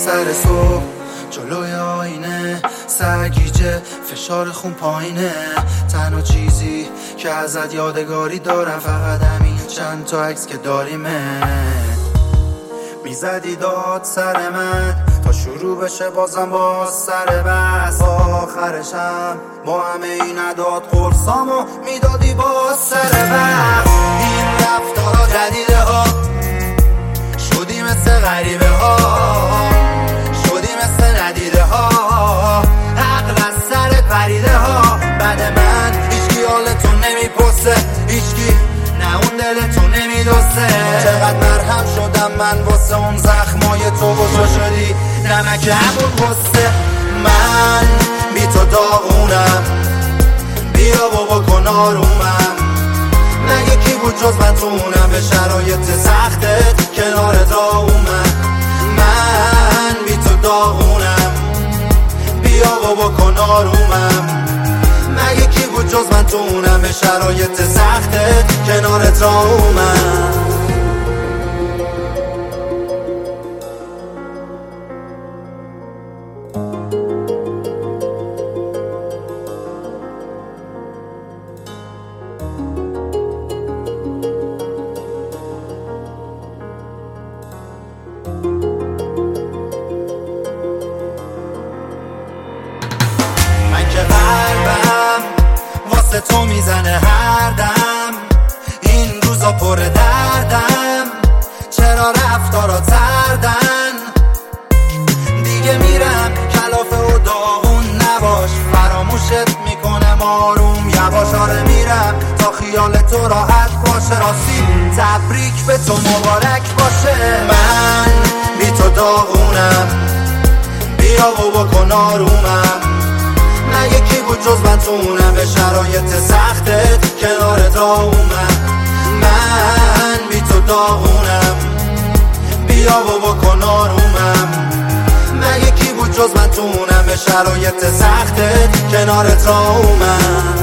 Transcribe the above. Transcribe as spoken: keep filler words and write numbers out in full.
سر صبح جلوی آینه سرگیجه فشار خون پایینه. تنها چیزی که ازت یادگاری دارم فقط همین چند تا عکس که داریمه. میزدی داد سر من تا شروع بشه بازم باز سر بس. آخرشم با همه این نداد قرصامو میدادی باز سر بس. این رفتارا جدیده ها شدی مثل غریبه ها، شدی مثل ندیده ها، عقل از سرت پریده ها. بعد من هیچکی حالتو نمیپرسه، هیچکی نه اون دلتو نمیدوسته. چقدر مرهم شدم من واسه اون زخمای تو و تو شدی نمک همون غصه. من بی تو داغونم، بیا بابا کن آرومم. مگه کی بود جز من تو اونم به شرایط سختت کنارت راومم. من بی تو داغونم، بیا بابا کن آرومم. مگه کی بود جز من تو اونم به شرایط سختت کنارت راومم. که قلبم واسه تو میزنه هر دم، این روزا پر دردم. چرا رفتارا تردن دیگه میرم کلافه و داغون نباش. فراموشت میکنم آروم یواش. آره میرم تا خیال تو راحت باشه. راستی تبریک به تو مبارک باشه. من بی تو داغونم، بیا و بکن آرومم. مگه کی بود جز من تو اونم به شرایط سختت کنارت راومم. من بی تو داغونم، بیا و بکن آرومم. مگه کی بود جز من تو اونم به شرایط سختت کنارت راومم.